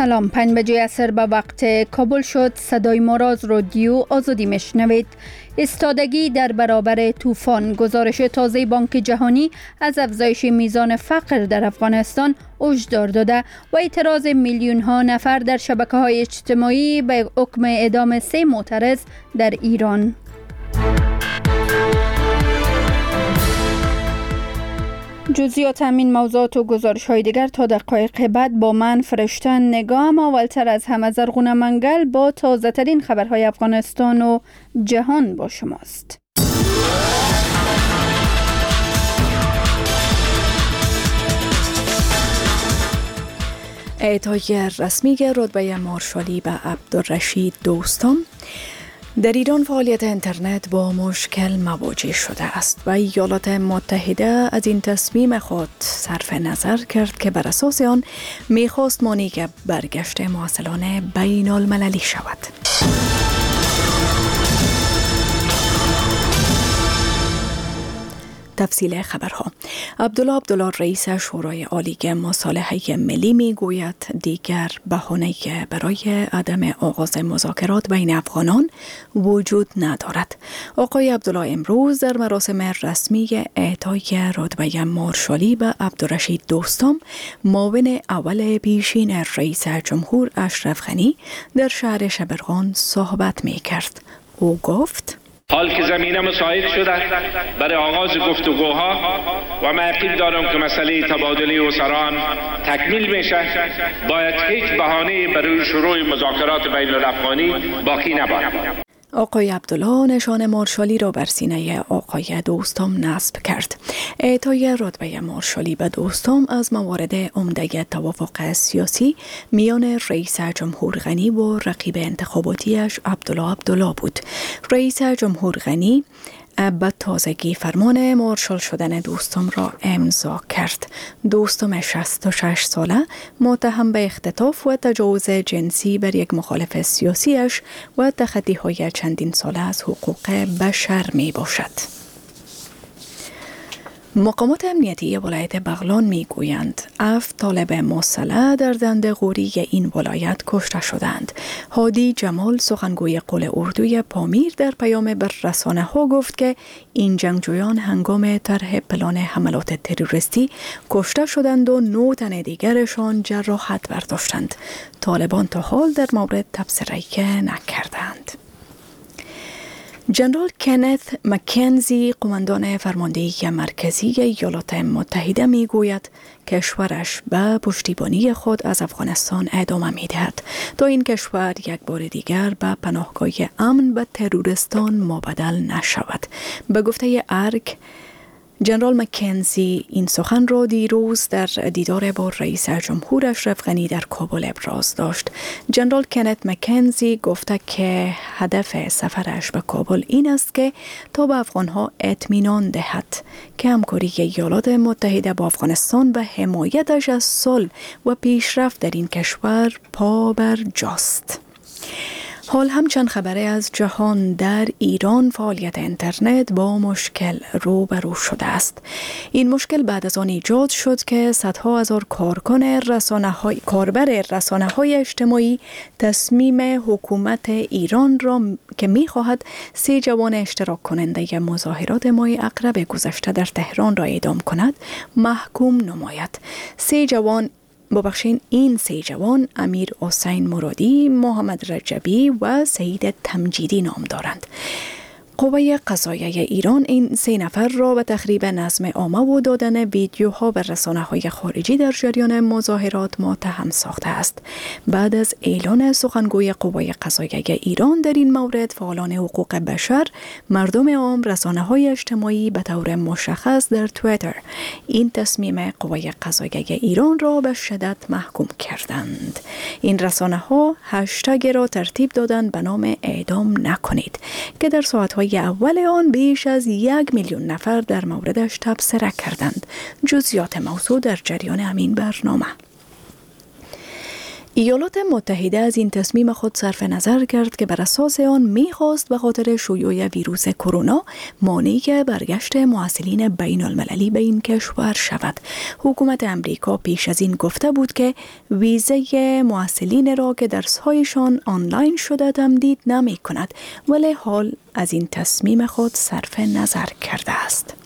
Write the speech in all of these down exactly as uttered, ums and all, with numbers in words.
سلام، پنج بجه عصر به وقت کابل شد. صدای ما را از رادیو آزادی میشنوید. ایستادگی در برابر طوفان. گزارش تازه بانک جهانی از افزایش میزان فقر در افغانستان هشدار داده و اعتراض میلیون ها نفر در شبکه های اجتماعی به حکم اعدام سه معترض در ایران. جزئیات همین موضوعات و گزارش های دیگر تا دقایق بعد با من فرشته نگاه. اما اولتر از همه زرغونه منگل با تازه ترین خبرهای افغانستان و جهان با شماست. اعطای رسمی رتبه مارشالی به عبدالرشید دوستم. در ایران فعالیت اینترنت با مشکل مواجه شده است و ایالات متحده از این تصمیم خود صرف نظر کرد که بر اساس آن میخواست مانع برگشت مراسلان بین المللی شود. تفصیل خبرها. عبدالله عبدالله رئیس شورای عالی مصالحه ملی میگوید دیگر بهانه‌ای برای عدم آغاز مذاکرات بین افغانان وجود ندارد. آقای عبدالله امروز در مراسم رسمی اعطای رتبه مارشالی به عبدالرشید دوستم، معاون اول پیشین رئیس جمهور اشرف غنی در شهر شبرغان صحبت می‌کرد. او گفت: حال که زمینه مساعد شده برای آغاز گفتگوها و من یقین دارم که مسئله تبادله اسران تکمیل میشه، باید هیچ بهانه‌ای برای شروع مذاکرات بین الافغانی باقی نباشد. آقای عبدالله نشان مارشالی را بر سینه آقای دوستم نصب کرد. اعطای رتبه مارشالی به دوستم از موارد عمده توافق سیاسی میان رئیس جمهور غنی و رقیب انتخاباتیش عبدالله عبدالله بود. رئیس جمهور غنی به تازگی فرمان مارشال شدن دوستم را امضا کرد. دوستم شصت و شش ساله متهم به اختطاف و تجاوز جنسی بر یک مخالف سیاسیش و تخطی‌های چندین ساله از حقوق بشر می باشد. مقامات امنیتی ولایت بغلان می گویند هفت طالب مسلح در دنده‌قوری این ولایت کشته شدند. هادی جمال سخنگوی قول اردوی پامیر در پیام بر رسانه ها گفت که این جنگجویان هنگام طرح پلان حملات تروریستی کشته شدند و نه تن دیگرشان جراحت برداشتند. طالبان تا حال در مورد تبصره نکردند. جنرال کنت مکنزی قماندان فرماندهی مرکزی ایالات متحده می گوید کشورش به پشتیبانی خود از افغانستان ادامه می دهد تا این کشور یک بار دیگر به پناهگاه امن به تروریستان مبدل نشود. به گفته ارگ، جنرال مکنزی این سخن را دیروز در دیدار با رئیس جمهور اشرف غنی در کابل ابراز داشت. جنرال کنت مکنزی گفته که هدف سفرش به کابل این است که تا به افغانها اطمینان دهد که همکاری ایالات متحده با افغانستان و حمایتش از صلح و پیشرفت در این کشور پا بر جاست. حال هم چند خبره از جهان. در ایران فعالیت اینترنت با مشکل روبرو شده است. این مشکل بعد از آن ایجاد شد که صدها هزار کارکن رسانه‌های کاربر رسانه‌های اجتماعی تصمیم حکومت ایران را که می‌خواهد سه جوان اشتراک کننده مظاهرات ماه اقرب گذشته در تهران را اعدام کند محکوم نماید. سه جوان ببخشین این سه جوان امیر حسین مرادی، محمد رجبی و سعید تمجیدی نام دارند. قوه قضاییه ایران این سه نفر را به تخریب نظم عامه و دادن ویدیوها به رسانه‌های خارجی در جریان مظاهرات متهم ساخته است. بعد از اعلان سخنگوی قوه قضاییه ایران در این مورد، فعالان حقوق بشر، مردم عام، رسانه‌های اجتماعی به طور مشخص در توییتر این تصمیم قوه قضاییه ایران را به شدت محکوم کردند. این رسانه‌ها هشتگ را ترتیب دادند به نام اعدام نکنید که در ساعت‌های اول آن بیش از یک میلیون نفر در موردش تبصره کردند. جزئیات موضوع در جریان همین برنامه. ایالات متحده از این تصمیم خود صرف نظر کرد که بر اساس آن می‌خواست به خاطر شیوع ویروس کرونا مانع برگشت محصلین بین المللی به این کشور شود. حکومت امریکا پیش از این گفته بود که ویزه محصلین را که درس‌هایشان آنلاین شده تمدید نمی‌کند، ولی حال از این تصمیم خود صرف نظر کرده است.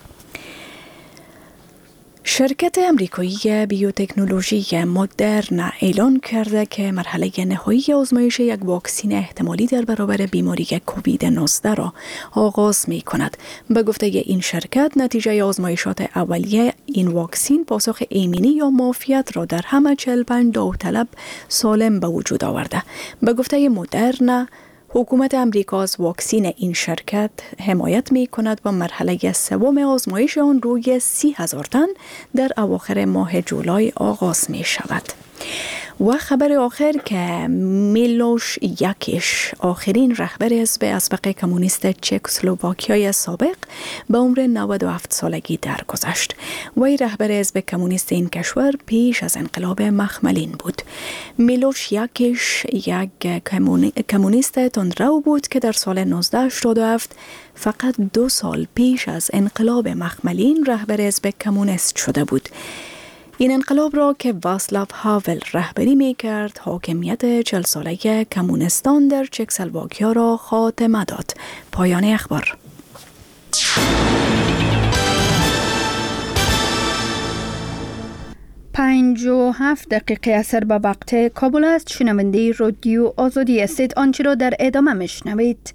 شرکت امریکایی بیوتکنولوژی مدرن اعلان کرده که مرحله نهایی آزمایش یک واکسن احتمالی در برابر بیماری کووید نوزده را آغاز می کند. به گفته این شرکت، نتیجه آزمایشات اولیه این واکسن پاسخ ایمنی یا معافیت را در همه چهل و پنج داوطلب سالم به وجود آورده. به گفته مدرن، حکومت امریکا از واکسن این شرکت حمایت می کند و مرحله سوم آزمایش آن روی سی هزار تن در اواخر ماه جولای آغاز می شود. و خبر آخر که میلوش یاکیش، آخرین رهبر حزب اسبق کمونیست چکسلواکیای سابق، به عمر نود و هفت سالگی درگذشت. وی رهبر حزب کمونیست این کشور پیش از انقلاب مخملین بود. میلوش یاکیش یک کمونیست تندرو بود که در سال نوزده هشتاد و هفت، فقط دو سال پیش از انقلاب مخملین، رهبر حزب کمونیست شده بود. این انقلاب را که واسلاو هاول رهبری می کرد، حاکمیت چهل ساله کمونستان در چکسلواکیا را خاتمه داد. پایان اخبار. پنج و هفت دقیقه اثر به وقت کابل است. شنونده رادیو آزادی هستید. آنچه را در ادامه میشنوید.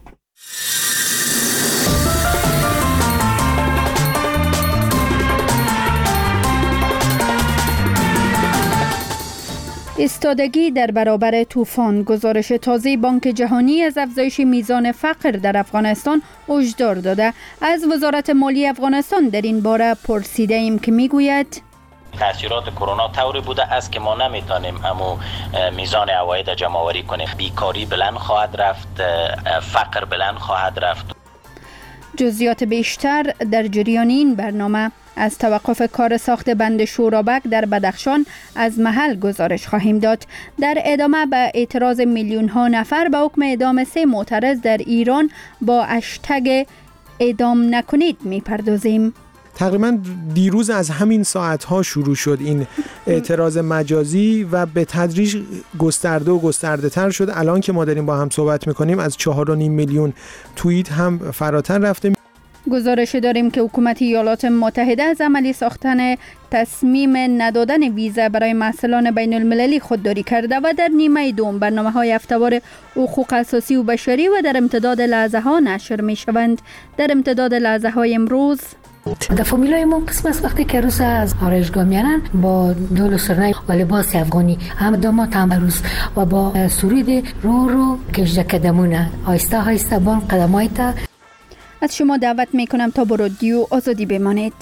ایستادگی در برابر طوفان. گزارش تازه بانک جهانی از افزایش میزان فقر در افغانستان هشدار داده. از وزارت مالی افغانستان در این باره پرسیده ایم که میگوید تاثیرات کرونا طوری بوده است که ما نمیتونیم امو میزان عواید جمع آوری کنیم. بیکاری بلند خواهد رفت، فقر بلند خواهد رفت. جزئیات بیشتر در جریان این برنامه. از توقف کار ساخت بند شورابک در بدخشان از محل گزارش خواهیم داد. در ادامه به اعتراض میلیون ها نفر به حکم اعدام سه معترض در ایران با هشتگ اعدام نکنید میپردازیم. تقریبا دیروز از همین ساعتها شروع شد این اعتراض مجازی و به تدریج گسترده و گسترده تر شد. الان که ما داریم با هم صحبت میکنیم از چهار و نیم میلیون توییت هم فراتر رفته. گزارش داریم که حکومت ایالات متحده از عملی ساختن تصمیم ندادن ویزا برای محصلان بین المللی خودداری کرده و در نیمه دوم برنامه‌های هفته‌وار حقوق اساسی و بشری و در امتداد لحظه ها نشر می شوند. در امتداد لحظه های امروز در فامیلای ما قسم از وقتی که روز از آرایشگاه میانن با دول و سرنای و لباس افغانی، هم داماد هم عروس و با سرود رو رو کشده قدمونه آیسته آیسته بان قدمایتا. از شما دعوت می کنم تا با رادیو آزادی بمانید.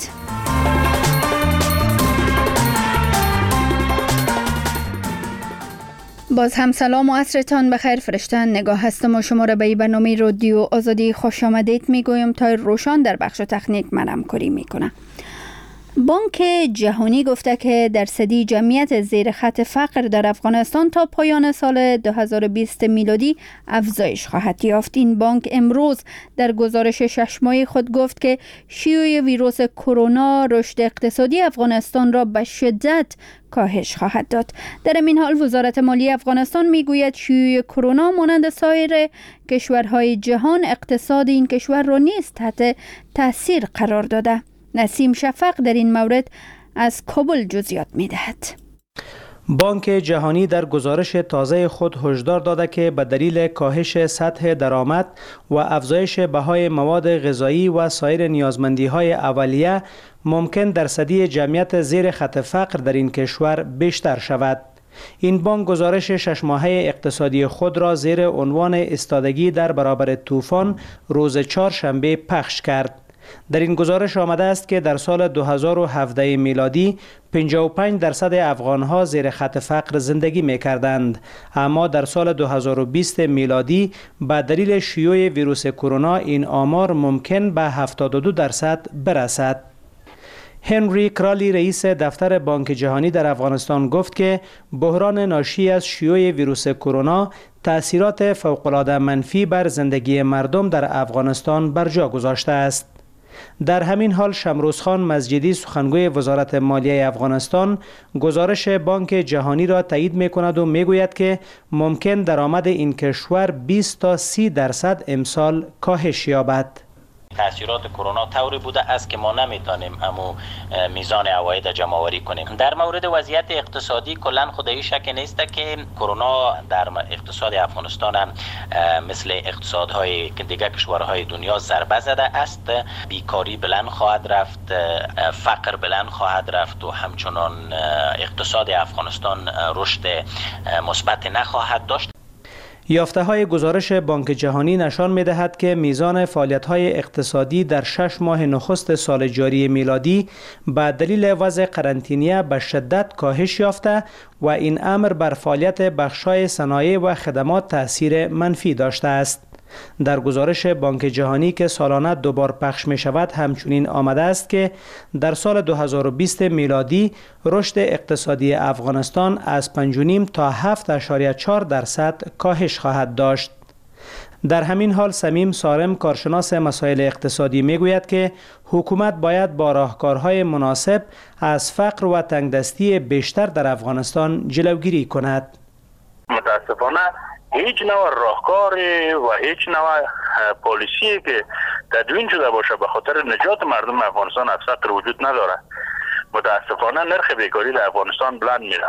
باز هم سلام و عصرتان بخیر. فرشتن نگاه هستم و شما را به برنامه رادیو آزادی خوش آمدید می گویم. تا روشان در بخش تکنیک من همکاری می کنم. بانک جهانی گفته که درصدی جمعیت زیر خط فقر در افغانستان تا پایان سال دو هزار و بیست میلادی افزایش خواهد یافت. این بانک امروز در گزارش شش ماهه خود گفت که شیوع ویروس کرونا رشد اقتصادی افغانستان را به شدت کاهش خواهد داد. در این حال وزارت مالی افغانستان میگوید شیوع کرونا مانند سایر کشورهای جهان اقتصاد این کشور را نیز تحت تاثیر قرار داده. نسیم شفق در این مورد از کابل جزئیات می‌دهد. بانک جهانی در گزارش تازه خود هشدار داده که به دلیل کاهش سطح درآمد و افزایش بهای مواد غذایی و سایر نیازمندی‌های اولیه ممکن درصدی جمعیت زیر خط فقر در این کشور بیشتر شود. این بانک گزارش شش ماهه اقتصادی خود را زیر عنوان ایستادگی در برابر طوفان روز چهارشنبه پخش کرد. در این گزارش آمده است که در سال دو هزار و هفده میلادی پنجاه و پنج درصد افغانها زیر خط فقر زندگی می کردند، اما در سال دو هزار و بیست میلادی به دلیل شیوع ویروس کرونا این آمار ممکن به هفتاد و دو درصد برسد. هنری کرالی رئیس دفتر بانک جهانی در افغانستان گفت که بحران ناشی از شیوع ویروس کرونا تأثیرات فوق‌العاده منفی بر زندگی مردم در افغانستان بر جا گذاشته است. در همین حال شمروز خان مسجدی سخنگوی وزارت مالیه افغانستان گزارش بانک جهانی را تایید می‌کند و می‌گوید که ممکن درآمد این کشور بیست تا سی درصد امسال کاهش یابد. تاثیرات کرونا طوری بوده است که ما نمیتونیم امو میزان عواید جمع آوری کنیم. در مورد وضعیت اقتصادی کلا خدایی شک نیست که کرونا در اقتصاد افغانستان هم مثل اقتصادهای دیگر کشورهای دنیا ضربه زده است. بیکاری بلند خواهد رفت، فقر بلند خواهد رفت و همچنان اقتصاد افغانستان رشد مثبت نخواهد داشت. یافته های گزارش بانک جهانی نشان می دهد که میزان فعالیت های اقتصادی در شش ماه نخست سال جاری میلادی به دلیل وضع قرنطینه به شدت کاهش یافته و این امر بر فعالیت بخش‌های صنایع و خدمات تأثیر منفی داشته است. در گزارش بانک جهانی که سالانه دوبار پخش می شود همچنین آمده است که در سال دو هزار و بیست میلادی رشد اقتصادی افغانستان از پنج و نیم تا هفت اشاریه چهار درصد کاهش خواهد داشت. در همین حال سمیم سارم کارشناس مسائل اقتصادی می گوید که حکومت باید با راهکارهای مناسب از فقر و تنگدستی بیشتر در افغانستان جلوگیری کند. متاسفانه هیچ نوع راهکاری و هیچ نوع پالیسی که تدوین شده باشه به خاطر نجات مردم افغانستان از فقر وجود نداره. متاسفانه نرخ بیکاری در افغانستان بلند میره.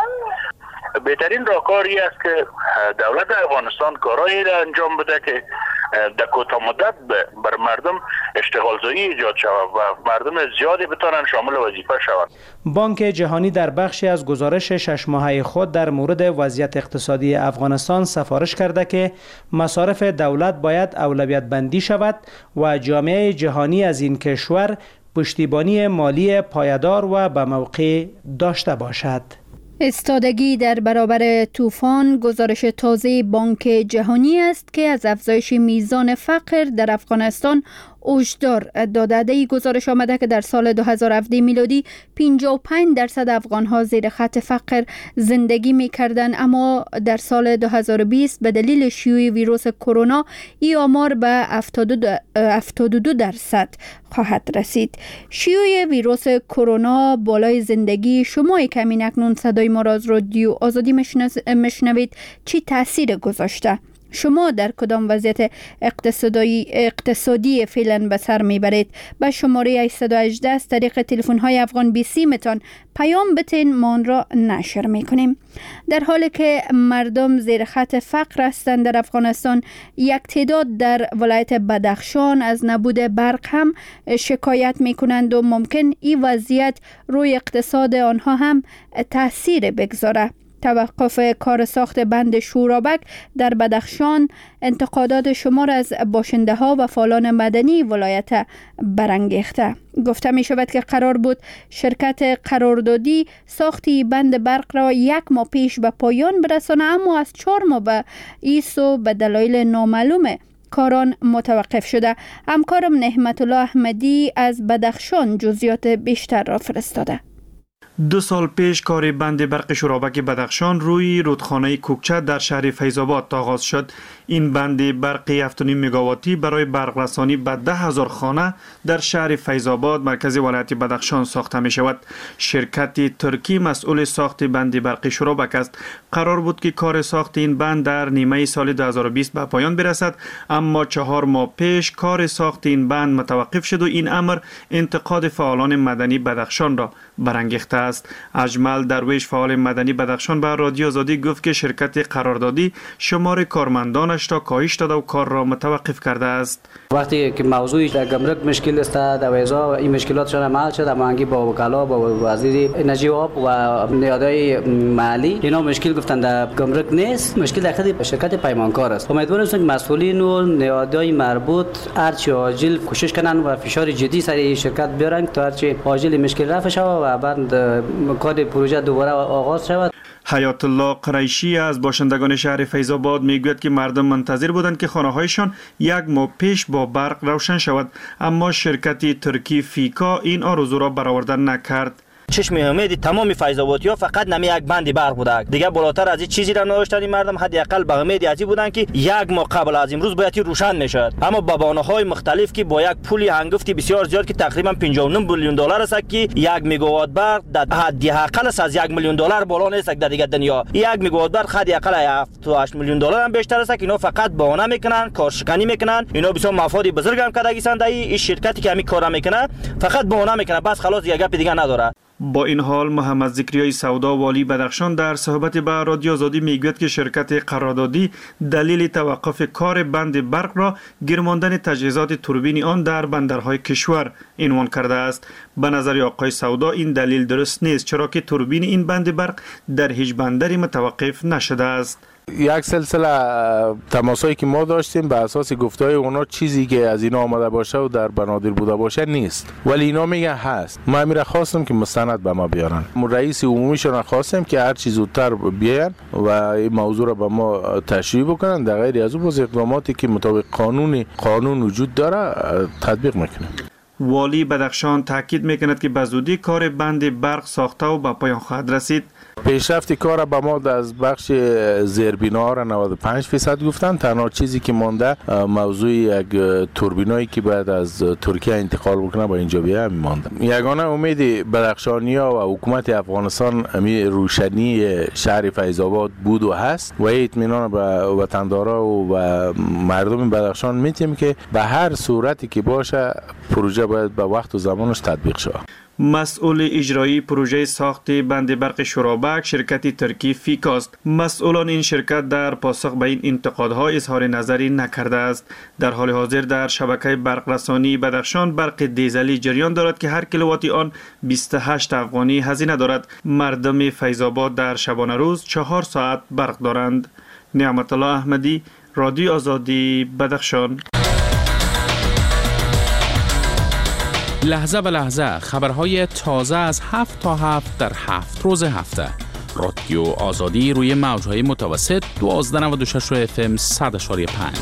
بهترین راهکاری است که دولت افغانستان کارایی را انجام بده که در کوتاه مدت بر مردم اشتغال زایی ایجاد شود و مردم زیادی بتوانند شامل وظیفه شوند. بانک جهانی در بخشی از گزارش شش ماهه خود در مورد وضعیت اقتصادی افغانستان سفارش کرده که مصارف دولت باید اولویت بندی شود و جامعه جهانی از این کشور پشتیبانی مالی پایدار و به موقع داشته باشد. استادگی در برابر طوفان گزارش تازه بانک جهانی است که از افزایش میزان فقر در افغانستان هشدار داده. در این گزارش آمده که در سال دو هزار و هفده میلادی پنجاه و پنج درصد افغان‌ها زیر خط فقر زندگی می‌کردند، اما در سال دو هزار و بیست به دلیل شیوع ویروس کرونا این آمار به هفتاد و دو درصد خواهد رسید. شیوع ویروس کرونا بالای زندگی شما کمین اکنون صدای ما را از رادیو آزادی مشنوید چی تاثیر گذاشته؟ شما در کدام وضعیت اقتصادی اقتصادی فعلا به سر میبرید؟ به شماره هشت یک هشت از طریق تلفن های افغان بی سی متان پیام بتین، ما آن را نشر میکنیم. در حالی که مردم زیر خط فقر هستند در افغانستان، یک تعداد در ولایت بدخشان از نبود برق هم شکایت میکنند و ممکن این وضعیت روی اقتصاد آنها هم تاثیر بگذاره. توقف کار ساخت بند شورابک در بدخشان انتقادات شمار از باشنده ها و فعالان مدنی ولایت برانگیخته. گفته می شود که قرار بود شرکت قراردادی ساختی بند برق را یک ماه پیش به پایان برسانه، اما از چهار ماه به ایسو به دلایل نامعلوم کاران متوقف شده. همکارم نعمت الله احمدی از بدخشان جزئیات بیشتر را فرستاده. دو سال پیش کار بند برق شورابک بدخشان روی رودخانه کوکچه در شهر فیض‌آباد آغاز شد. این بند برق هفت و نیم مگاواتی برای برق رسانی به ده هزار خانه در شهر فیض‌آباد مرکز ولایت بدخشان ساخته می شود. شرکت ترکی مسئول ساخت بند برق شورابک است. قرار بود که کار ساخت این بند در نیمه سال دو هزار و بیست به پایان برسد، اما چهار ماه پیش کار ساخت این بند متوقف شد و این امر انتقاد فعالان مدنی بدخشان را برانگیخته است. اجمل درویش فعال مدنی بدخشان به رادیو آزادی گفت که شرکت قراردادی شمار کارمندانش را کاهش داده و کار را متوقف کرده است. وقتی که موضوع در گمرک مشکل است، در ویزا این مشکلاتشان حل شد، اما انگی با وکلا با وزیر انرژی و آب و نهادهای محلی اینا مشکل گفتن در گمرک نیست، مشکل در خود شرکت پیمانکار است. امیدوارم که مسئولین و نهادهای مربوط هرچی عاجل کوشش کنن و فشار جدی سر این شرکت بیارن تا هرچی عاجل مشکل رفع شود و بعد کار پروژه دوباره آغاز شود. حیات الله قریشی از باشندگان شهر فیض‌آباد میگوید که مردم منتظر بودند که خانه‌هایشان یک ماه پیش با برق روشن شود، اما شرکت ترکی فیکا این آرزو را برآورده نکرد. چشم امید تمام فیض‌آبادی‌ها فقط نمی یک بند برق بوده، دیگه بالاتر از این چیزی را نداشتن. این مردم حداقل به امید ازی بودن که یک ماه قبل از امروز باید روشن میشد، اما با بهانه‌های مختلف که با یک پولی هنگفتی بسیار زیاد که تقریبا پنجاه و نه میلیون دلار است که یک میگاوات برق در حداقل از یک میلیون دلار بالا نیست در دیگه دنیا. یک میگاوات برق حداقل هفت و هشت میلیون دلار هم بیشتر است که اینا فقط بهانه میکنن، کارشکنی میکنن. اینا بسیار مفاد بزرگ هم کردگیسند. این شرکتی که همین کارا میکنه فقط بهانه میکنه، بس خلاص دیگه گپ دیگه نداره. با این حال محمد ذکریای سودا والی بدخشان در صحبت با رادیو آزادی میگوید که شرکت قراردادی دلیل توقف کار بند برق را گرماندن تجهیزات توربین آن در بندرهای کشور عنوان کرده است. به نظر آقای سودا این دلیل درست نیست، چرا که توربین این بند برق در هیچ بندری متوقف نشده است. یک سلسله تماسایی که ما داشتیم به اساس گفتهای اونا چیزی که از اینا آمده باشه و در بنادر بوده باشه نیست، ولی اینا میگن هست. ما امیر خواستم که مستند به ما بیارن، رئیس عمومیشون خواستم که هر چی زودتر بیان و این موضوع را به ما تشریح بکنن. در غیر از اون باز اقداماتی که مطابق قانونی قانون وجود داره تطبیق میکنه. والی بدخشان تاکید میکند که به زودی کار بند برق ساخته و به پایان خواهد رسید. پیشرفت کار با ما از بخش زیربنا را نود و پنج درصد گفتن. تنها چیزی که مانده موضوع یک توربینایی که باید از ترکیه انتقال بکنه با اینجا بیاد مانده. یگانه امید بدخشانی‌ها و حکومت افغانستان امی روشنی شهر فیض‌آباد بود و هست و اطمینان به وطندارا و مردم بدخشان میتیم که به هر صورتی که باشه پروژه باید به وقت و زمانش تطبیق شود. مسئول اجرایی پروژه ساخت بند برق شورابک شرکت ترکی فیکاست. مسئولان این شرکت در پاسخ به این انتقادها اظهار نظری نکرده است. در حال حاضر در شبکه برق رسانی بدخشان برق دیزلی جریان دارد که هر کیلووات آن بیست و هشت افغانی هزینه دارد. مردم فیض‌آباد در شبانه روز چهار ساعت برق دارند. نعمت الله احمدی، رادیو آزادی، بدخشان. لحظه به لحظه خبرهای تازه از هفت تا هفت در هفت روز هفته. رادیو آزادی روی موجهای متوسط دوازده و نود و شش اف ام صد و پنج.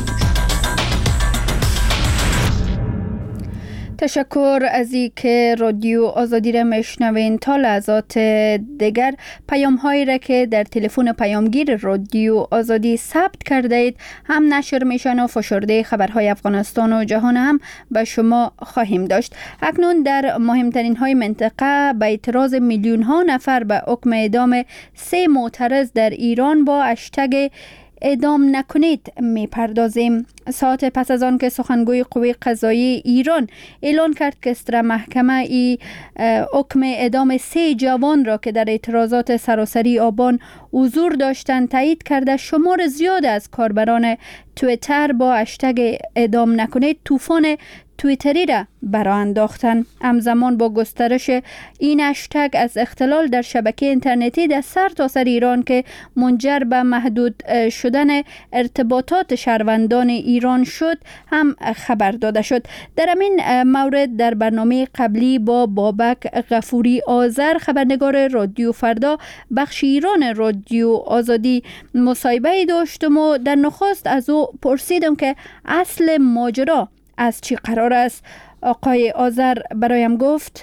تشکر از این که رادیو آزادی را میشنوین. تا لحظات دیگر پیام هایی را که در تلفن پیامگیر رادیو آزادی ثبت کرده اید هم نشر میشن و فشرده خبرهای افغانستان و جهان هم به شما خواهیم داشت. اکنون در مهمترین های منطقه به اعتراض میلیون ها نفر به حکم اعدام سه معترض در ایران با هشتگ اعدام نکنید می پردازیم. ساعت پس از آن که سخنگوی قوه قضاییه ایران اعلان کرد که استر محکمه ای حکم اعدام سه جوان را که در اعتراضات سراسری آبان حضور داشتند تایید کرده، شمار زیاد از کاربران توییتر با هشتگ اعدام نکنید طوفان توییتری را برآ انداختند. همزمان با گسترش این هشتگ از اختلال در شبکه اینترنتی در سر تا سر ایران که منجر به محدود شدن ارتباطات شهروندان ایران شد هم خبر داده شد. در این مورد در برنامه قبلی با بابک غفوری آذر خبرنگار رادیو فردا بخش ایران رادیو آزادی مصاحبه داشتم و در نخست از او پرسیدم که اصل ماجرا از چی قرار است. آقای آذر برایم گفت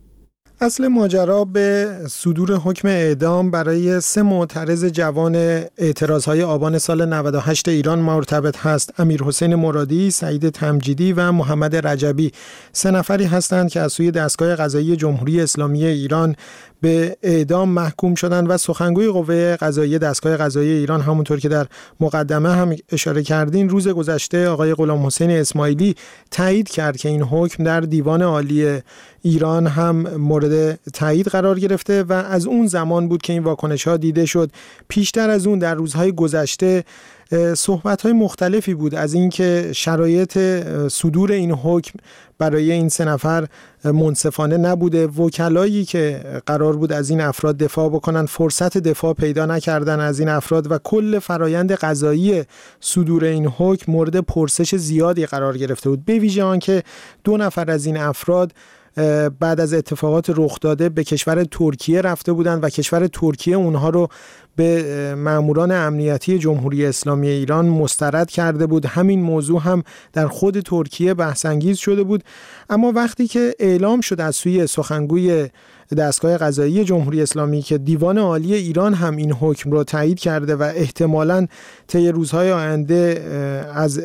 اصل ماجرا به صدور حکم اعدام برای سه معترض جوان اعتراضهای آبان سال نود و هشت ایران مرتبط هست. امیرحسین مرادی، سعید تمجیدی و محمد رجبی. سه نفری هستند که از سوی دستگاه قضایی جمهوری اسلامی ایران به اعدام محکوم شدند و سخنگوی قوه قضاییه دستگاه قضایی ایران همونطور که در مقدمه هم اشاره کردین روز گذشته آقای غلام حسین اسماعیلی تایید کرد که این حکم در دیوان عالی ایران هم مورد تایید قرار گرفته و از اون زمان بود که این واکنش‌ها دیده شد. پیشتر از اون در روزهای گذشته صحبت‌های مختلفی بود از اینکه شرایط صدور این حکم برای این سه نفر منصفانه نبوده. وکلایی که قرار بود از این افراد دفاع بکنن فرصت دفاع پیدا نکردن از این افراد و کل فرایند قضایی صدور این حکم مورد پرسش زیادی قرار گرفته بود، به ویژه آنکه دو نفر از این افراد بعد از اتفاقات رخ داده به کشور ترکیه رفته بودند و کشور ترکیه اونها رو به ماموران امنیتی جمهوری اسلامی ایران مسترد کرده بود. همین موضوع هم در خود ترکیه بحث انگیز شده بود. اما وقتی که اعلام شد از سوی سخنگوی دستگاه قضایی جمهوری اسلامی که دیوان عالی ایران هم این حکم رو تایید کرده و احتمالاً طی روزهای آینده از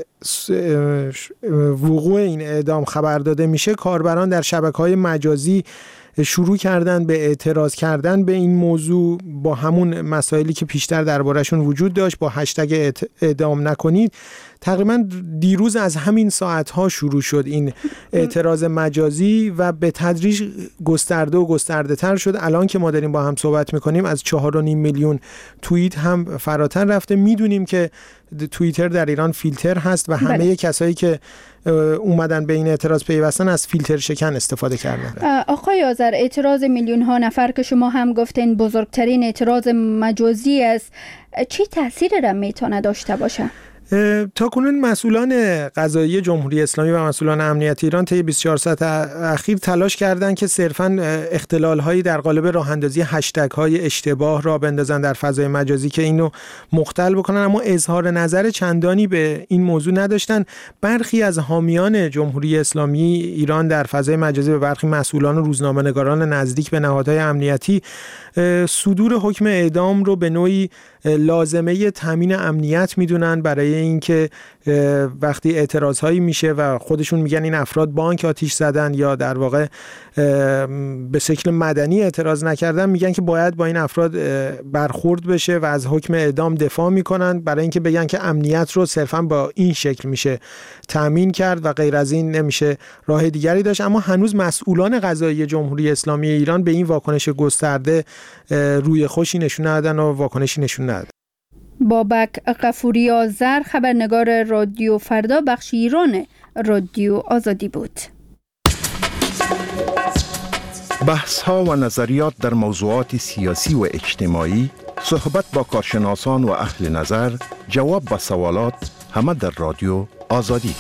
وقوع این اعدام خبر داده میشه، کاربران در شبکه‌های مجازی شروع کردن به اعتراض کردن به این موضوع با همون مسائلی که پیشتر درباره‌شون وجود داشت، با هشتگ اعدام نکنید. تقریبا دیروز از همین ساعت‌ها شروع شد این اعتراض مجازی و به تدریج گسترده و گسترده تر شد. الان که ما داریم با هم صحبت میکنیم از چهار و نیم میلیون توییت هم فراتر رفته. میدونیم که توییتر در ایران فیلتر هست و همه بله. کسایی که اومدن به این اعتراض پیوستن از فیلتر شکن استفاده کردن. آقای آذر، اعتراض میلیون ها نفر که شما هم گفتین بزرگترین اعتراض مجازی است، چی تأثیری را میتونه داشته باشه؟ تا کنون مسئولان قضایی جمهوری اسلامی و مسئولان امنیتی ایران طی بیست و چهار ساعت اخیر تلاش کردند که صرفاً اختلال‌هایی در قالب راه‌اندازی هشتگ‌های اشتباه را بندازن در فضای مجازی که اینو مختل بکنن، اما اظهار نظر چندانی به این موضوع نداشتن. برخی از حامیان جمهوری اسلامی ایران در فضای مجازی به برخی مسئولان و روزنامه‌نگاران نزدیک به نهادهای امنیتی صدور حکم اعدام رو به نوعی لازمه تامین امنیت میدونن برای اینکه وقتی اعتراضهایی میشه و خودشون میگن این افراد بانک آتیش زدن یا در واقع به شکل مدنی اعتراض نکردن، میگن که باید با این افراد برخورد بشه و از حکم اعدام دفاع میکنن برای اینکه بگن که امنیت رو صرفا با این شکل میشه تامین کرد و غیر از این نمیشه راه دیگری داشت. اما هنوز مسئولان قضایی جمهوری اسلامی ایران به این واکنش گسترده روی خوشی نشون ندادن و واکنشی نشون ندادن. بابک غفوری آذر، خبرنگار رادیو فردا، بخش ایران رادیو آزادی بود. بحث ها و نظریات در موضوعات سیاسی و اجتماعی، صحبت با کارشناسان و اهل نظر، جواب به سوالات، همه در رادیو آزادی.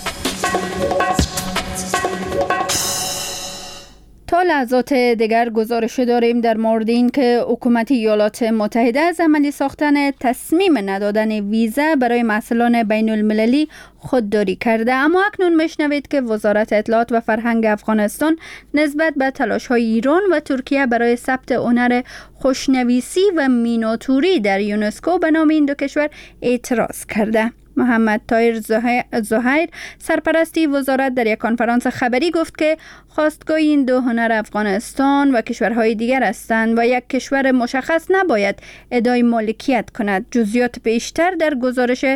تا لحظات دیگر گزارش داریم در مورد این که حکومت ایالات متحده از عملی ساختن تصمیم ندادن ویزا برای محصلان بین المللی خودداری کرده. اما اکنون میشنوید که وزارت اطلاعات و فرهنگ افغانستان نسبت به تلاش‌های ایران و ترکیه برای ثبت هنر خوشنویسی و میناتوری در یونسکو به نام این دو کشور اعتراض کرده. محمد طاهر زهیر، سرپرستی وزارت، در یک کنفرانس خبری گفت که خواستگاه این دو هنر افغانستان و کشورهای دیگر هستند و یک کشور مشخص نباید ادعای مالکیت کند. جزئیات بیشتر در گزارش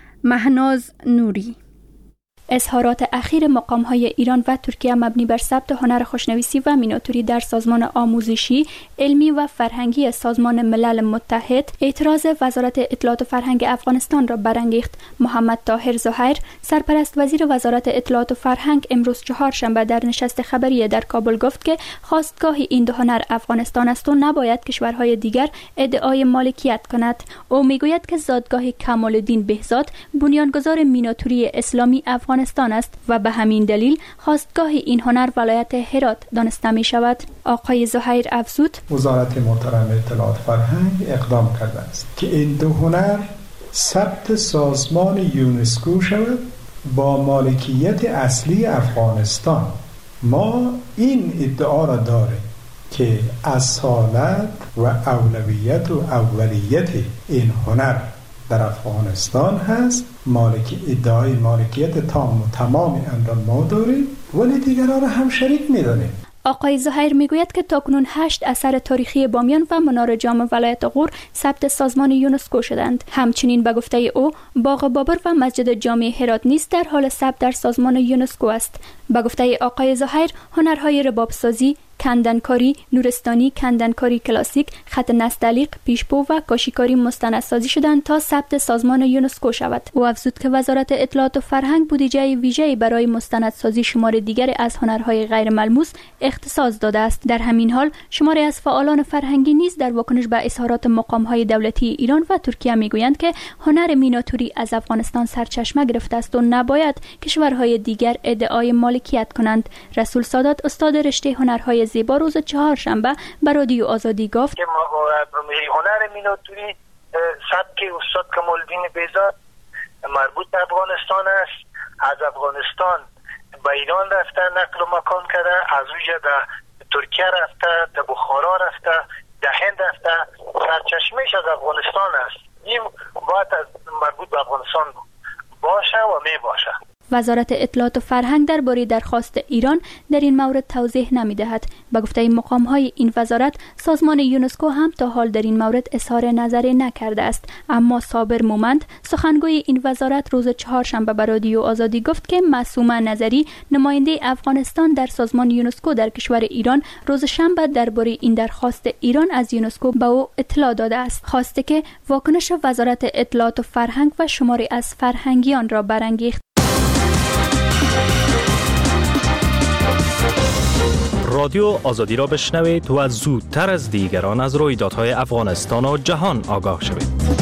مهناز نوری. اظهارات اخیر مقام‌های ایران و ترکیه مبنی بر ثبت هنر خوشنویسی و میناتوری در سازمان آموزشی، علمی و فرهنگی سازمان ملل متحد اعتراض وزارت اطلاعات و فرهنگ افغانستان را برانگیخت. محمد طاهر زهیر، سرپرست وزیر وزارت اطلاعات و فرهنگ، امروز چهارشنبه در نشست خبری در کابل گفت که خواستگاه این دو هنر افغانستان است و نباید کشورهای دیگر ادعای مالکیت کند. او میگوید که زادگاه کمال‌الدین بهزاد بنیانگذار میناتوری اسلامی افغانستان است و به همین دلیل خواستگاه این هنر ولایت هرات دانسته می شود. آقای زهیر افزود: وزارت محترم اطلاعات فرهنگ اقدام کرده است که این دو هنر ثبت سازمان یونسکو شود با مالکیت اصلی افغانستان. ما این ادعا را داریم که اصالت و اولویت و اولیت این هنر در افغانستان هست. مالکی ادعای مالکیت تام و تمام آن را ما داریم، ولی دیگران را هم شریک می‌دانیم. آقای زهیر میگوید که تاکنون هشت اثر تاریخی بامیان و منار جام ولایت غور ثبت سازمان یونسکو شدند. همچنین به گفته او باغ بابر و مسجد جامع هرات نیز در حال ثبت در سازمان یونسکو است. به گفته آقای زهیر هنرهای ربابسازی، کندنکاری، نورستانی، کندنکاری کلاسیک، خط نستعلیق، پیشپو و کاشیکاری مستندسازی شدند تا ثبت سازمان یونسکو شود. او افزود که وزارت اطلاعات و فرهنگ بودجه ویژه‌ای برای مستندسازی شمار دیگر از هنرهای غیر ملموس اختصاص داده است. در همین حال شماری از فعالان فرهنگی نیز در واکنش به اظهارات مقام‌های دولتی ایران و ترکیه میگویند که هنر میناتوری از افغانستان سرچشمه گرفته است و نباید کشورهای دیگر ادعای مالکیت کنند. رسول سادات، استاد رشته هنرهای زیبا، روز چهارشنبه به رادیو آزادی گفت که هنر میناتوری سبک استاد کمال‌الدین بیزاد مربوط به افغانستان است. از افغانستان به ایران رفته، نقل و مکان کرده، از اونجا در ترکیه رفته، در بخارا رفته، در هند رفته. سرچشمهش از افغانستان است. این باید از مربوط به افغانستان باشه و می باشه. وزارت اطلاعات و فرهنگ درباره درخواست ایران در این مورد توضیح نمی‌دهد. به گفته مقام‌های این وزارت، سازمان یونسکو هم تا حال در این مورد اظهار نظری نکرده است. اما صابر مومند، سخنگوی این وزارت، روز چهارشنبه به رادیو آزادی گفت که معصومه نظری، نماینده افغانستان در سازمان یونسکو در کشور ایران، روز شنبه درباره این درخواست ایران از یونسکو به او اطلاع داده است. خواسته که واکنش وزارت اطلاعات و فرهنگ و شماری از فرهنگیان را برانگیخت. رادیو آزادی را بشنوید و زودتر از دیگران از رویدادهای افغانستان و جهان آگاه شوید.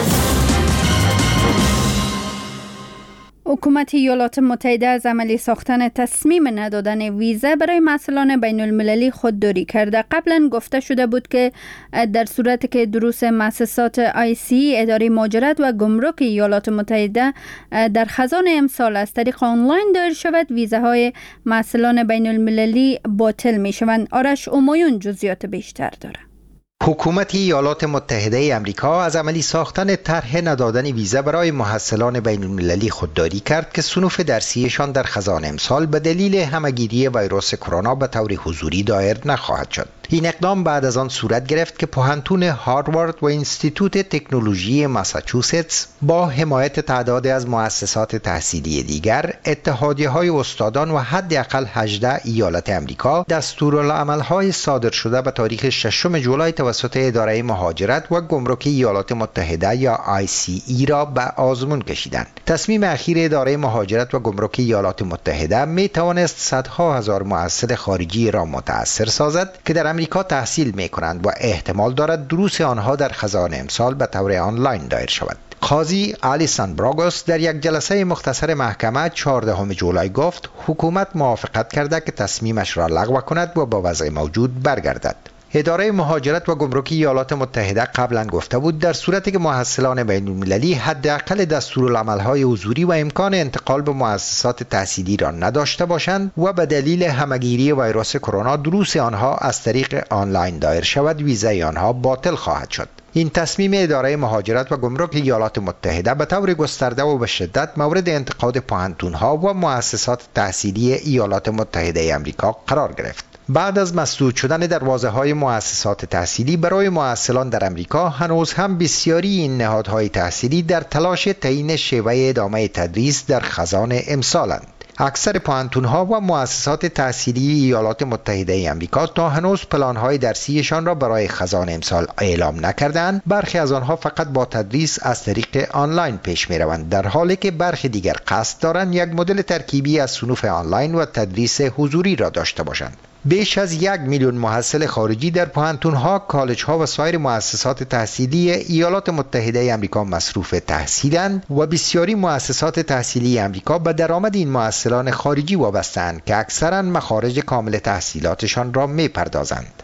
حکومت ایالات متحده از عملی ساختن تصمیم ندادن ویزا برای محصلان بین المللی خودداری کرده. قبلا گفته شده بود که در صورتی که دروس مؤسسات آی سی، اداره مهاجرت و گمرک ایالات متحده در خزان امسال از طریق آنلاین دایر شود، ویزاهای محصلان بین المللی باطل می شوند. آرش اومایون جزئیات بیشتر داره. حکومت ایالات متحده امریکا از عملی ساختن طرح ندادن ویزا برای محصلان بین المللی خودداری کرد که صنوف درسیشان در خزان امسال به دلیل همهگیری ویروس کرونا به طور حضوری دایر نخواهد شد. این اقدام بعد از آن صورت گرفت که پوهنتون هاروارد و انستیتوت تکنولوژی ماساچوستس با حمایت تعداد از مؤسسات تحصیلی دیگر، اتحادیه‌های استادان و حداقل هجده ایالت امریکا دستورالعمل‌های صادر شده به تاریخ ششم جولای توسط اداره مهاجرت و گمرک ایالات متحده یا آی سی ای را به آزمون کشیدند. تصمیم اخیر اداره مهاجرت و گمرک ایالات متحده می توانست صدها هزار محصل خارجی را متأثر سازد که در امریکا تحصیل می کنند و احتمال دارد دروس آنها در خزان امسال به طور آنلاین دایر شود. قاضی آلیسان براگوس در یک جلسه مختصر محکمه چهاردهم جولای گفت حکومت موافقت کرده که تصمیمش را لغو کند و با وضع موجود برگردد. اداره مهاجرت و گمرک ایالات متحده قبلا گفته بود در صورتی که محصلان بین المللی حداقل دستورالعمل‌های حضوری و امکان انتقال به مؤسسات تحصیلی را نداشته باشند و به دلیل همهگیری ویروس کرونا دروس آنها از طریق آنلاین دایر شود، ویزای آنها باطل خواهد شد. این تصمیم اداره مهاجرت و گمرک ایالات متحده به طور گسترده و به شدت مورد انتقاد پوهنتون‌ها و مؤسسات تحصیلی ایالات متحده آمریکا قرار گرفت. بعد از مسدود شدن دروازه‌های مؤسسات تحصیلی برای محصلان در امریکا، هنوز هم بسیاری این نهادهای تحصیلی در تلاش تعیین شیوه ادامه تدریس در خزان امسالند. اکثر پوهنتون‌ها و مؤسسات تحصیلی ایالات متحده آمریکا تا هنوز پلان‌های درسیشان را برای خزان امسال اعلام نکردند. برخی از آنها فقط با تدریس از طریق آنلاین پیش می‌روند، در حالی که برخی دیگر قصد دارند یک مدل ترکیبی از صنوف آنلاین و تدریس حضوری را داشته باشند. بیش از یک میلیون محصل خارجی در پوهنتون‌ها، کالج‌ها و سایر مؤسسات تحصیلی ایالات متحده آمریکا مصروف تحصیلند و بسیاری مؤسسات تحصیلی آمریکا به درآمد این محصلان خارجی وابسته‌اند که اکثراً مخارج کامل تحصیلاتشان را می‌پردازند.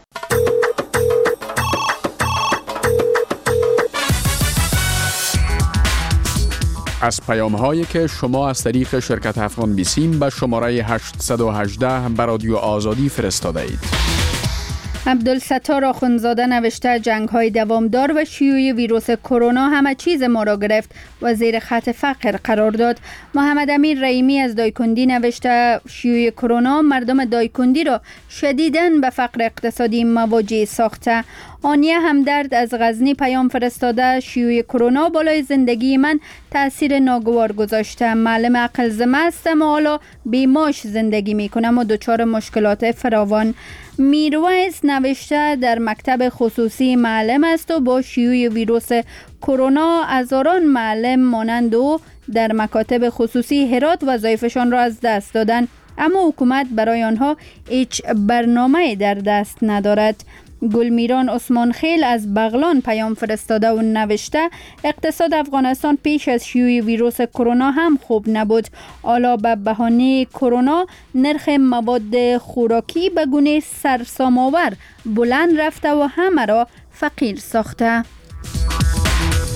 از پیام هایی که شما از طریق شرکت افغان بیسیم به شماره هشتصد و هجده به رادیو آزادی فرستاده اید. عبدالستار آخوندزاده نوشته جنگ های دوامدار و شیوع ویروس کرونا همه چیز ما را گرفت و زیر خط فقر قرار داد. محمد امیر رحیمی از دایکندی نوشته شیوع کرونا مردم دایکندی را شدیداً به فقر اقتصادی مواجه ساخته. آنیه همدرد از غزنی پیام فرستاده شیوع کرونا بالای زندگی من تأثیر ناگوار گذاشته. معلم عقل زمه هستم و حالا بیماش زندگی می کنم و دچار مشکلات فراوان. میرویس نوشته در مکتب خصوصی معلم است و با شیوع ویروس کرونا هزاران معلم مانند او در مکاتب خصوصی هرات وظایفشان را از دست دادند، اما حکومت برای آنها هیچ برنامه در دست ندارد. گلمیران عثمان خیل از بغلان پیام فرستاده و نوشته اقتصاد افغانستان پیش از شیوع ویروس کرونا هم خوب نبود. حالا به بهانه کرونا نرخ مواد خوراکی به گونه سرسام‌آور بلند رفته و همه را فقیر ساخته.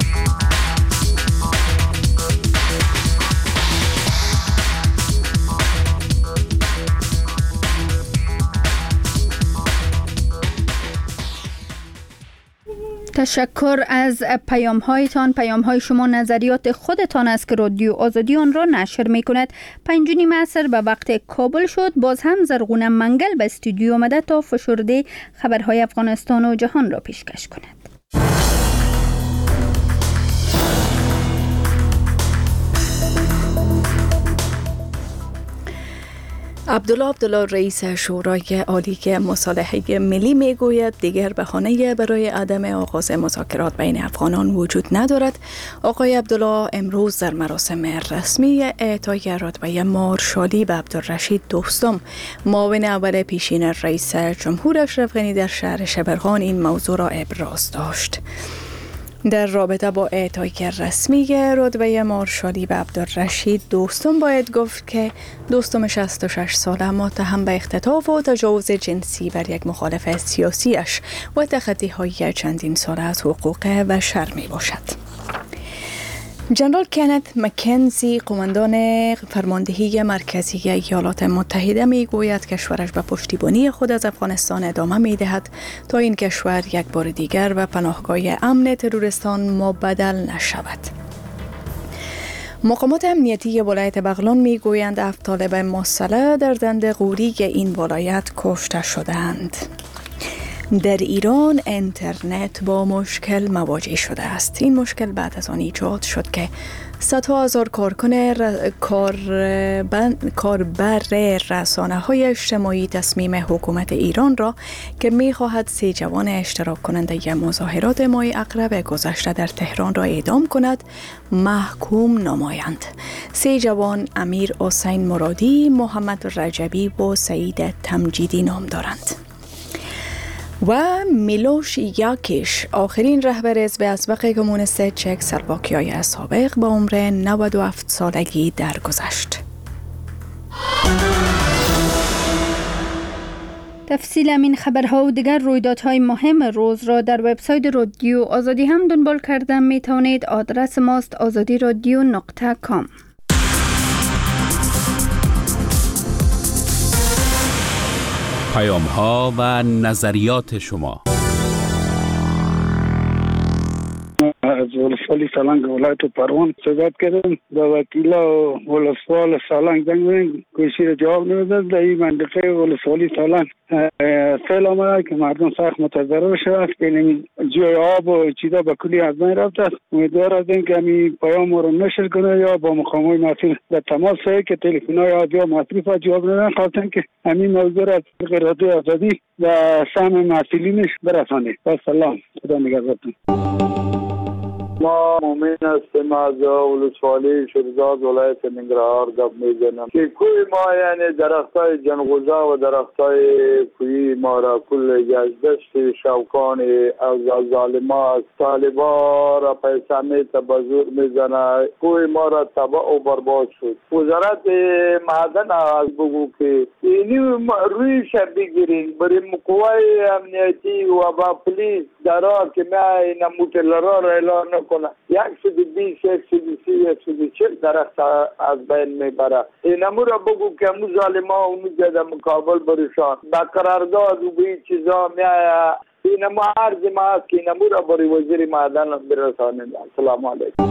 تشکر از پیام هایتان. پیام های شما نظریات خودتان است که رادیو آزادی آن را نشر می کند. پنجونی معصر به وقت کابل شد. باز هم زرغونه منگل به استودیو آمده تا فشرده خبرهای افغانستان و جهان را پیشکش کند. عبدالله عبدالله رئیس شورای عالی مصالحه ملی میگوید دیگر بهانه‌ای برای عدم آغاز مذاکرات بین افغانان وجود ندارد. آقای عبدالله امروز در مراسم رسمی اعطای رتبه مارشالی به عبدالرشید دوستم معاون اول پیشین رئیس جمهور اشرف غنی در شهر شبرغان این موضوع را ابراز داشت. در رابطه با اعطای رسمی رتبه مارشالی به عبدالرشید دوستم باید گفت که دوستم شصت و شش ساله متهم به اختطاف و تجاوز جنسی بر یک مخالف سیاسیش و تخطی‌های چندین ساله از حقوق بشر می باشد. جنرال کنت مکنزی قماندان فرماندهی مرکزی ایالات متحده می گوید کشورش به پشتیبانی خود از افغانستان ادامه می دهد تا این کشور یک بار دیگر و پناهگاه امن تروریستان مبدل نشود. مقامات امنیتی ولایت بغلان می گویند هفت طالب مسلح در دنده غوری این ولایت کشته شدند. در ایران اینترنت با مشکل مواجه شده است. این مشکل بعد از آن ایجاد شد که صدها هزار کارکن ر... کاربر رسانه های اجتماعی تصمیم حکومت ایران را که می خواهد سه جوان اشتراک کننده مظاهرات ماه اقرب گذشته در تهران را اعدام کند محکوم نمایند. سه جوان امیر حسین مرادی، محمد رجبی و سعید تمجیدی نام دارند. و میلوش یاکیش آخرین رهبر حزب اسبق کمونیست چک سلواکیای سابق با عمر نود و هفت سالگی درگذشت. تفصیل این خبرها و دیگر رویدادهای مهم روز را در وبسایت رادیو آزادی هم دنبال کردن می توانید. آدرس ماست آزادی رادیو نقطه کام. پیام ها و نظریات شما. از ولسوالی سالنگ ولایت پروان صحبت کردم با وکیلا ولسوال سالنگ زنگ زدم کوشش را جواب نداد. در این منطقه ولسوالی سالنگ سیل آمده که مردم سخت متضرر شده است که جوی آب و چیزا به کلی از بین رفته است. امیدوار هستیم که همین پیام رو نشر کنه یا با مقامات مسئول در تماس شده که تلفن‌های آدیا مصرف جواب ندادن خواستن که همین موضوع را از رادیو آزادی و سهم مسئولینش برسانه. سلام، خدا نگهدارتون. ما مؤمن هستیم از ولسوالی شیرزاد ولایت ننگرهار گپ میزنم که کوی ما یعنی درختای جنگوزا و درختای کوی ما را کل گشت شوکان از ظالما از طالبا را پیسانی تبازور میزنه. کوی ما را تباہ و برباد شد. وزارت معدن از بگو که اینی رویش بگیرین برای قوای امنیتی و با پلیس درار که می نموتلرا را اعلان کنه. یک سد بیس، یک سد سی، یک سد چل درخت از بین میبره. این امو را بگو که امو ظالما اونو جده مقابل برشان با قرارداد و به چیزا میایا. این امو عرض ما است که این امو را بری وزیر معدن برسانه. السلام علیکم.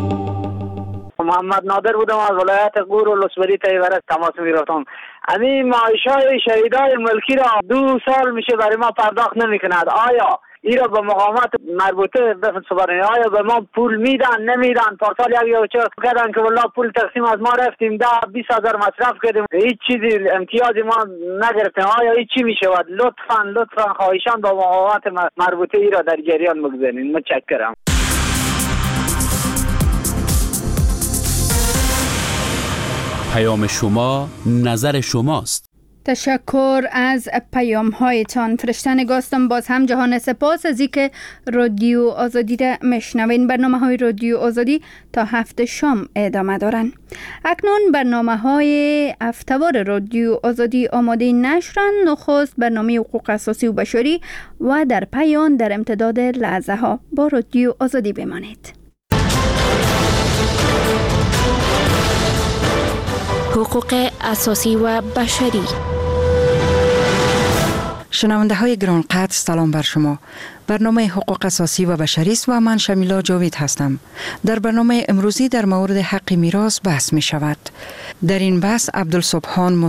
محمد نادر بودم از ولایت غور و لسبری تایورت تماس میگرفتم. امی معاشای شهیدای ملکی را دو سال میشه برای ما پرداخت نمیکند. آیا ایرا به مقامات مربوطه بفت سپرنی آیا به ما پول میدن نمیدن؟ پارسال یک یا چه کردن که والله پول تقسیم از ما رفتیم ده بیست هزار مصرف کردیم هیچ چیزی امتیازی ما نگرفتیم. آیا هیچ چی میشود؟ لطفا لطفا خواهشان با مقامات مربوطه ایرا در جریان بگذارین. متشکرم. پیام شما نظر شماست. تشکر از پیام هایتان. فرشتن گاستم باز هم جهان سپاس از اینکه رادیو آزادی را میشنوین. برنامه های رادیو آزادی تا هفت شام ادامه دارن. اکنون برنامه های هفته‌وار رادیو آزادی آماده نشرن. نخست برنامه حقوق اساسی و بشری و در پایان در امتداد لحظه ها با رادیو آزادی بمانید. حقوق اساسی و بشری. شنونده های گرانقدر سلام بر شما. برنامه حقوق اساسی و بشری است و من شمیلا جاوید هستم. در برنامه امروزی در مورد حق میراث بحث می شود. در این بحث عبدالسبحان